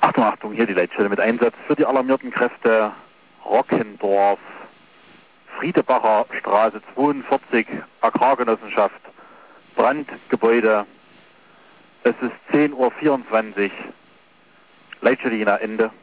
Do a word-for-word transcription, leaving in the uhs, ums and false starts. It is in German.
Achtung, Achtung, hier die Leitstelle mit Einsatz für die alarmierten Kräfte Rockendorf, Friedebacher Straße zweiundvierzig, Agrargenossenschaft, Brandgebäude. Es ist zehn Uhr vierundzwanzig, Leitstelle Jena Ende.